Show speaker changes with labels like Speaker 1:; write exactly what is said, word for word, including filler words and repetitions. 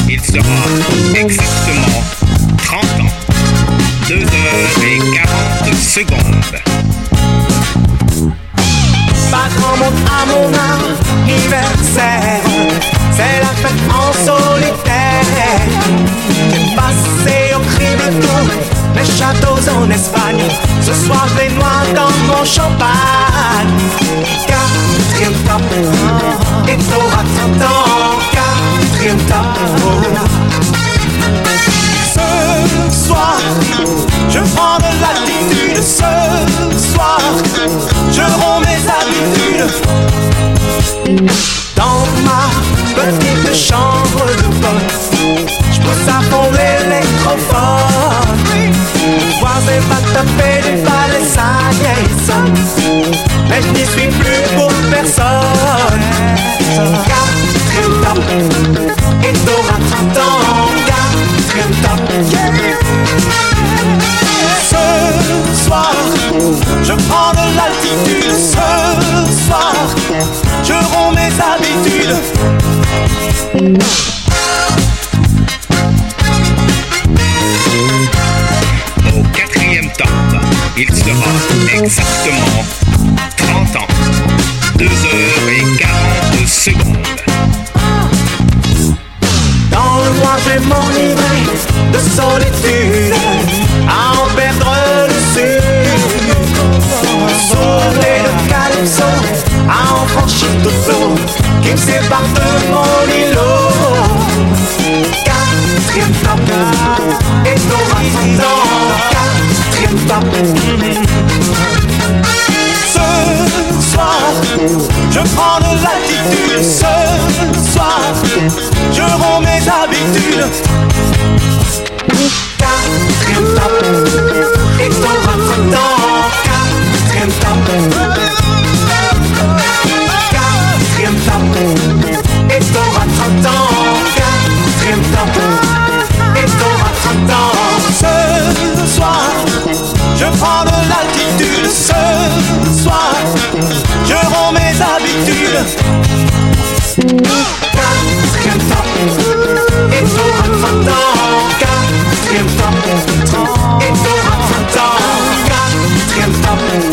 Speaker 1: il sera exactement trente ans, deux heures et quarante secondes.
Speaker 2: Pas grand monde à mon anniversaire, c'est la fête en solitaire. J'ai passé au cri de tout, les châteaux en Espagne. Ce soir je les noie dans mon champagne. Quatrième top, et t'auras trente ans. Quatrième top. Ce soir, je prends de l'altitude. Ce soir, je romps mes habitudes. Dans ma petite chambre de bonne, je pousse à fond l'électrophone. Voisin va taper du balai, ça y est, il sonne. Mais je n'y suis plus pour personne. Quatrième top, et t'auras trente ans. Quatrième top, yeah. Ce soir, je prends de l'altitude. Ce soir, je romps mes habitudes.
Speaker 1: Au quatrième top, il sera exactement trente ans, deux heures et quarante secondes.
Speaker 2: Dans le noir, je vais m'enivrer de solitude, à en perdre le sud. Sauver le calypso, à en franchir tout l'eau qui me sépare de mon îlot. Quatrième top, et t'auras trente ans. Quatrième top. Ce soir, je prends de l'altitude. Ce soir, je romps mes habitudes. Quatrième top, et t'auras trente ans. Quatrième top. Quatrième top, et t'auras trente ans. Quatrième top, et t'auras trente ans. Ce soir, je prends de l'altitude. Ce soir, je romps mes habitudes. Quatrième top, et t'auras trente ans. Quatrième top, et t'auras trente ans. Quatrième top.